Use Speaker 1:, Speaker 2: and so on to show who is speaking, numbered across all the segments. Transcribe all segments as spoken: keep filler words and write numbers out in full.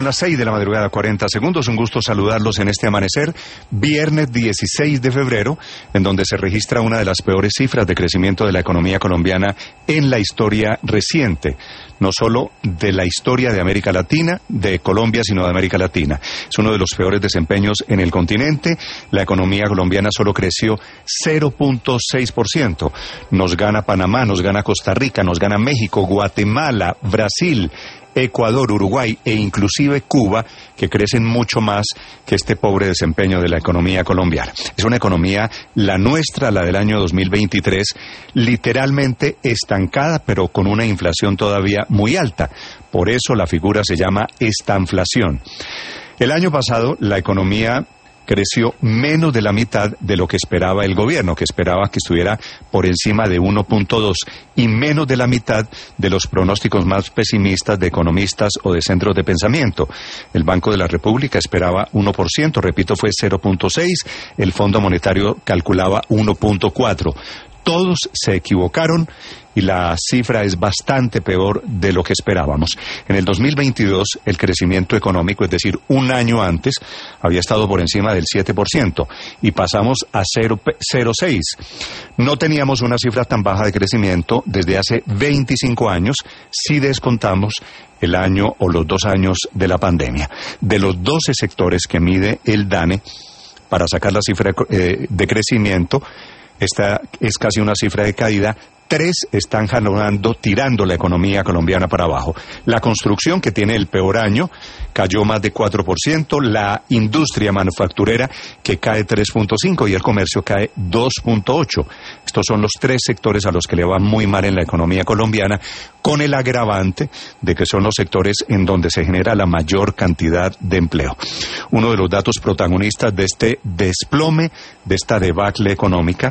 Speaker 1: Las seis de la madrugada, cuarenta segundos. Un gusto saludarlos en este amanecer, viernes dieciséis de febrero, en donde se registra una de las peores cifras de crecimiento de la economía colombiana en la historia reciente. No solo de la historia de América Latina, de Colombia, sino de América Latina. Es uno de los peores desempeños en el continente. La economía colombiana solo creció cero punto seis por ciento. Nos gana Panamá, nos gana Costa Rica, nos gana México, Guatemala, Brasil, Ecuador, Uruguay e inclusive Cuba, que crecen mucho más que este pobre desempeño de la economía colombiana. Es una economía, la nuestra, la del año dos mil veintitrés, literalmente estancada, pero con una inflación todavía muy alta. Por eso la figura se llama estanflación. El año pasado la economía creció menos de la mitad de lo que esperaba el gobierno, que esperaba que estuviera por encima de uno punto dos, y menos de la mitad de los pronósticos más pesimistas de economistas o de centros de pensamiento. El Banco de la República esperaba uno por ciento, repito, fue cero punto seis, el Fondo Monetario calculaba uno punto cuatro. Todos se equivocaron y la cifra es bastante peor de lo que esperábamos. En el dos mil veintidós, el crecimiento económico, es decir, un año antes, había estado por encima del siete por ciento y pasamos a cero punto seis. No teníamos una cifra tan baja de crecimiento desde hace veinticinco años, si descontamos el año o los dos años de la pandemia. De los doce sectores que mide el DANE para sacar la cifra eh, de crecimiento, esta es casi una cifra de caída. Tres están jalonando, tirando la economía colombiana para abajo. La construcción, que tiene el peor año, cayó más de cuatro por ciento, la industria manufacturera, que cae tres punto cinco por ciento, y el comercio cae dos punto ocho por ciento. Estos son los tres sectores a los que le va muy mal en la economía colombiana, con el agravante de que son los sectores en donde se genera la mayor cantidad de empleo. Uno de los datos protagonistas de este desplome, de esta debacle económica,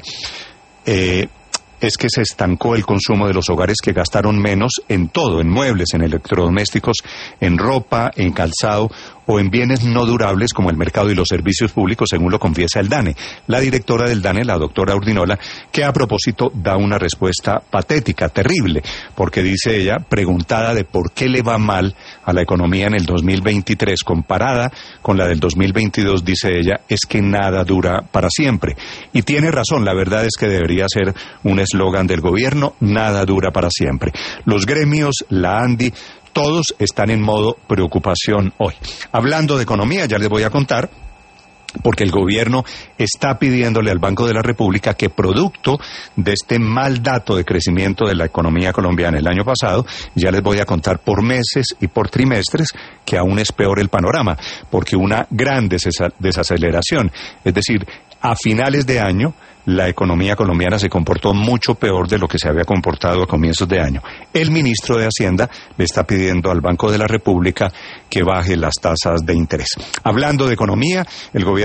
Speaker 1: eh, es que se estancó el consumo de los hogares, que gastaron menos en todo, en muebles, en electrodomésticos, en ropa, en calzado o en bienes no durables como el mercado y los servicios públicos, según lo confiesa el DANE. La directora del DANE, la doctora Urdinola, que a propósito da una respuesta patética, terrible, porque dice ella, preguntada de por qué le va mal a la economía en el dos mil veintitrés comparada con la del dos mil veintidós, dice ella, es que nada dura para siempre. Y tiene razón, la verdad es que debería ser un eslogan del gobierno, nada dura para siempre. Los gremios, la ANDI, todos están en modo preocupación hoy. Hablando de economía, ya les voy a contar, porque el gobierno está pidiéndole al Banco de la República que, producto de este mal dato de crecimiento de la economía colombiana el año pasado, ya les voy a contar por meses y por trimestres que aún es peor el panorama, porque una gran desaceleración, es decir, a finales de año, la economía colombiana se comportó mucho peor de lo que se había comportado a comienzos de año. El ministro de Hacienda le está pidiendo al Banco de la República que baje las tasas de interés. Hablando de economía, el gobierno